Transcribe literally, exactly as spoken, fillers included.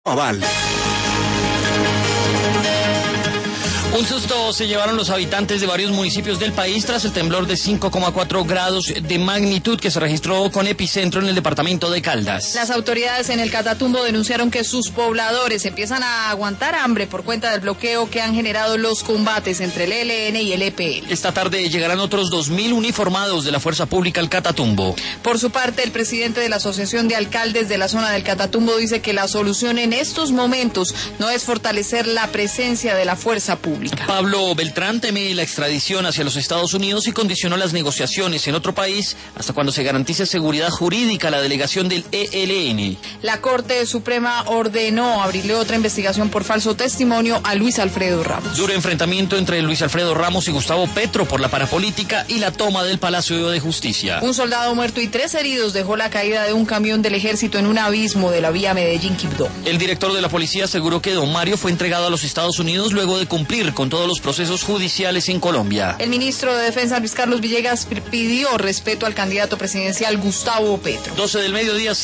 Aval. Un susto se llevaron los habitantes de varios municipios del país tras el temblor de cinco coma cuatro grados de magnitud que se registró con epicentro en el departamento de Caldas. Las autoridades en el Catatumbo denunciaron que sus pobladores empiezan a aguantar hambre por cuenta del bloqueo que han generado los combates entre el E L N y el E P L. Esta tarde llegarán otros dos mil uniformados de la Fuerza Pública al Catatumbo. Por su parte, el presidente de la Asociación de Alcaldes de la zona del Catatumbo dice que la solución en estos momentos no es fortalecer la presencia de la fuerza pública. Pablo Beltrán teme la extradición hacia los Estados Unidos y condicionó las negociaciones en otro país hasta cuando se garantice seguridad jurídica a la delegación del E L N. La Corte Suprema ordenó abrirle otra investigación por falso testimonio a Luis Alfredo Ramos. Duro enfrentamiento entre Luis Alfredo Ramos y Gustavo Petro por la parapolítica y la toma del Palacio de Justicia. Un soldado muerto y tres heridos dejó la caída de un camión del ejército en un abismo de la vía Medellín-Quibdó. El director de la policía aseguró que don Mario fue entregado a los Estados Unidos luego de cumplir con todos los procesos judiciales en Colombia. El ministro de Defensa Luis Carlos Villegas pidió respeto al candidato presidencial Gustavo Petro. doce del mediodía.